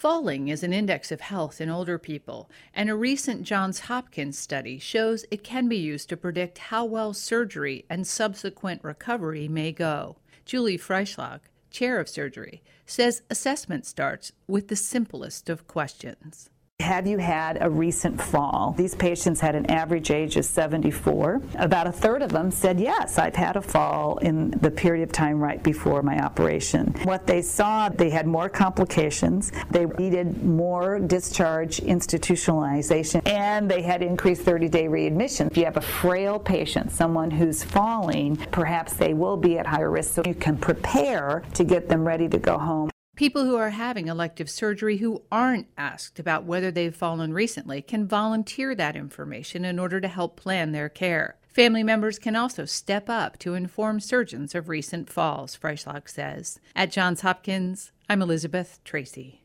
Falling is an index of health in older people, and a recent Johns Hopkins study shows it can be used to predict how well surgery and subsequent recovery may go. Julie Freischlag, chair of surgery, says assessment starts with the simplest of questions. Have you had a recent fall? These patients had an average age of 74. About a third of them said, yes, I've had a fall in the period of time right before my operation. What they saw, they had more complications, they needed more discharge institutionalization, and they had increased 30-day readmission. If you have a frail patient, someone who's falling, perhaps they will be at higher risk, so you can prepare to get them ready to go home. People who are having elective surgery who aren't asked about whether they've fallen recently can volunteer that information in order to help plan their care. Family members can also step up to inform surgeons of recent falls, Freischlag says. At Johns Hopkins, I'm Elizabeth Tracy.